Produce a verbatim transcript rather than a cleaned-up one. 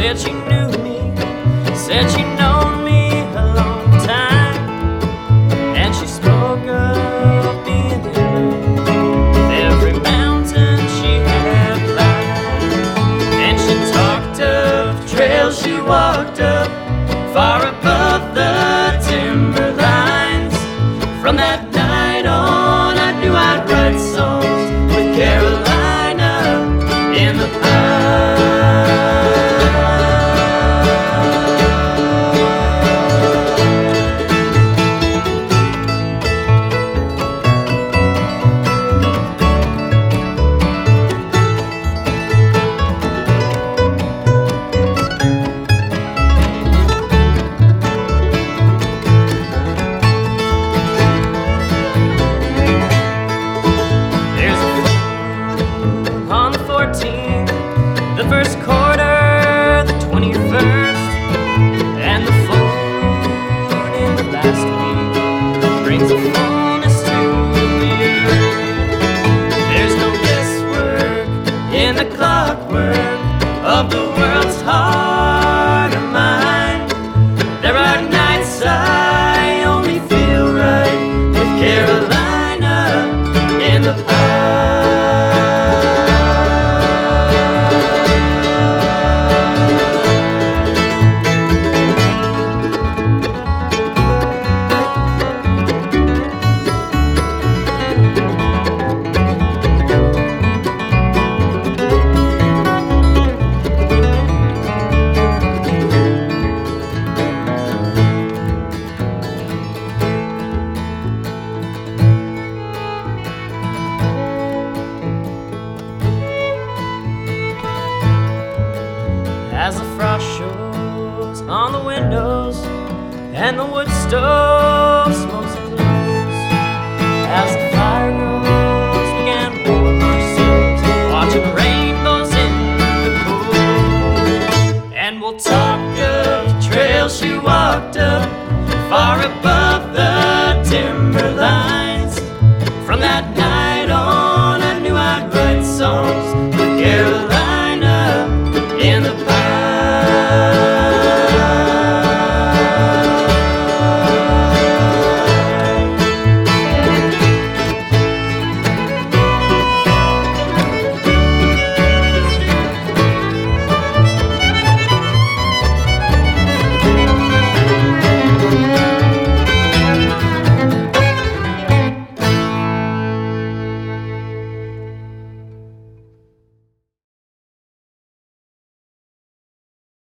said she knew me, said she'd known me a long time, and she spoke of being in love with every mountain she had climbed. And she talked of trails she walked up far above the timber lines. From that night on, I knew I'd write songs with Carolina in the pines. The first quarter, the twenty-first, and the full moon in the last week brings a fullness to the earth. There's no guesswork in the clockwork of the world's heart or mind. There are nights I only feel right with Carolina in the pines. As the frost shows on the windows and the wood stove